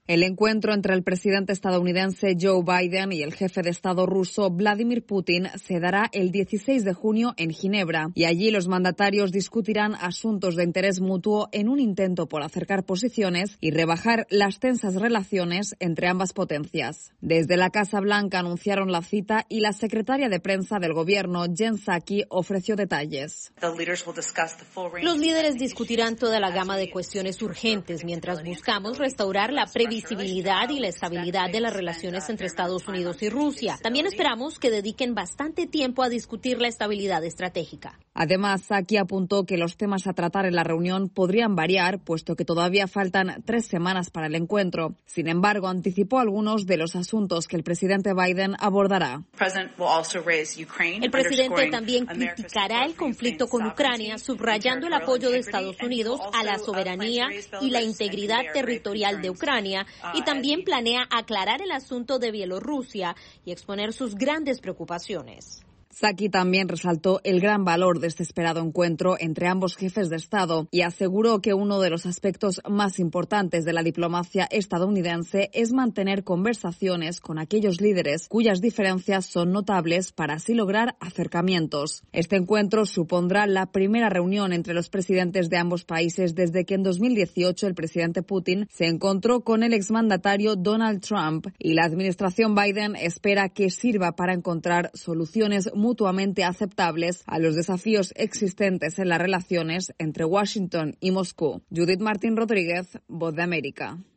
El encuentro entre el presidente estadounidense Joe Biden y el jefe de Estado ruso Vladimir Putin se dará el 16 de junio en Ginebra y allí los mandatarios discutirán asuntos de interés mutuo en un intento por acercar posiciones y rebajar las tensas relaciones entre ambas potencias. Desde la Casa Blanca anunciaron la cita y la secretaria de prensa del gobierno, Jen Psaki, ofreció detalles. Los líderes discutirán toda la gama de cuestiones urgentes mientras buscamos restaurar la previsibilidad y la estabilidad de las relaciones entre Estados Unidos y Rusia. También esperamos que dediquen bastante tiempo a discutir la estabilidad estratégica. Además, Psaki apuntó que los temas a tratar en la reunión podrían variar, puesto que todavía faltan 3 semanas para el encuentro. Sin embargo, anticipó algunos de los asuntos que el presidente Biden abordará. El presidente también criticará el conflicto con Ucrania, subrayando el apoyo de Estados Unidos a la soberanía y la integridad territorial de Ucrania, y también planea aclarar el asunto de Bielorrusia y exponer sus grandes preocupaciones. Psaki también resaltó el gran valor de este esperado encuentro entre ambos jefes de Estado y aseguró que uno de los aspectos más importantes de la diplomacia estadounidense es mantener conversaciones con aquellos líderes cuyas diferencias son notables para así lograr acercamientos. Este encuentro supondrá la primera reunión entre los presidentes de ambos países desde que en 2018 el presidente Putin se encontró con el exmandatario Donald Trump, y la administración Biden espera que sirva para encontrar soluciones mutuamente aceptables a los desafíos existentes en las relaciones entre Washington y Moscú. Judith Martín Rodríguez, Voz de América.